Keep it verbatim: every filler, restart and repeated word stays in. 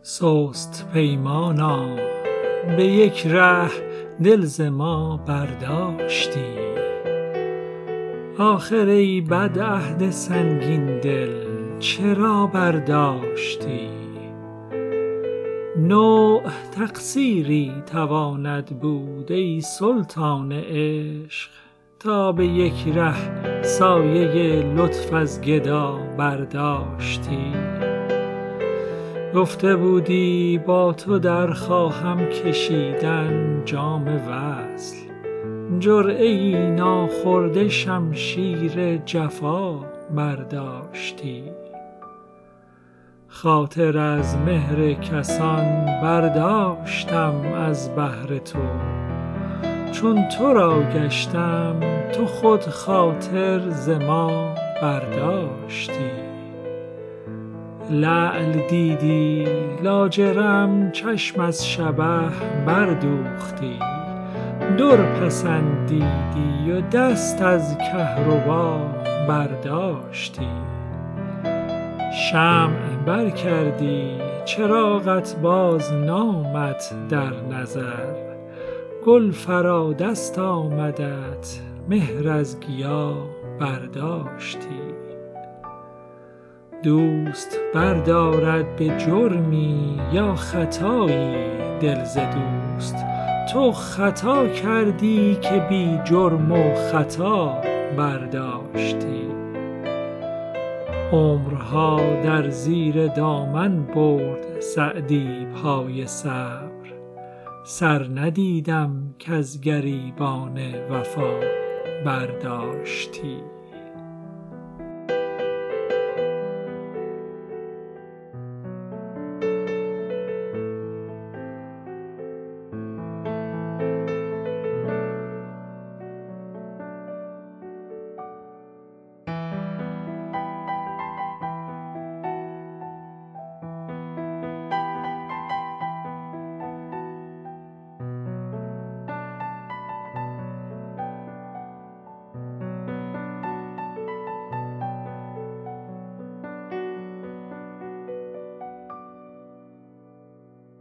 سست پیمانا به یک ره دل ز ما برداشتی، آخر ای بدعهد سنگین دل چرا برداشتی؟ نوع تقصیری تواند بود ای سلطان عشق، تا به یک ره سایه لطف از گدا برداشتی. گفته بودی با تو در خواهم کشیدن جام وصل، جرعه ای ناخورده شمشیر جفا برداشتی. خاطر از مهر کسان برداشتم از بهر تو، چون تو را گشتم تو خود خاطر ز ما برداشتی. لعل دیدی لاجرم چشم از شبه بردوختی، در پسندیدی و دست از کهربا برداشتی. شمع بر کردی چراغت باز نامد در نظر، گل فرا دست آمدت مهر از گیا برداشتی. دوست بردارد به جرمی یا خطایی دل ز دوست، تو خطا کردی که بی جرم و خطا برداشتی. عمرها در زیر دامن برد سعدی پای صبر، سر ندیدم کز گریبان وفا برداشتی.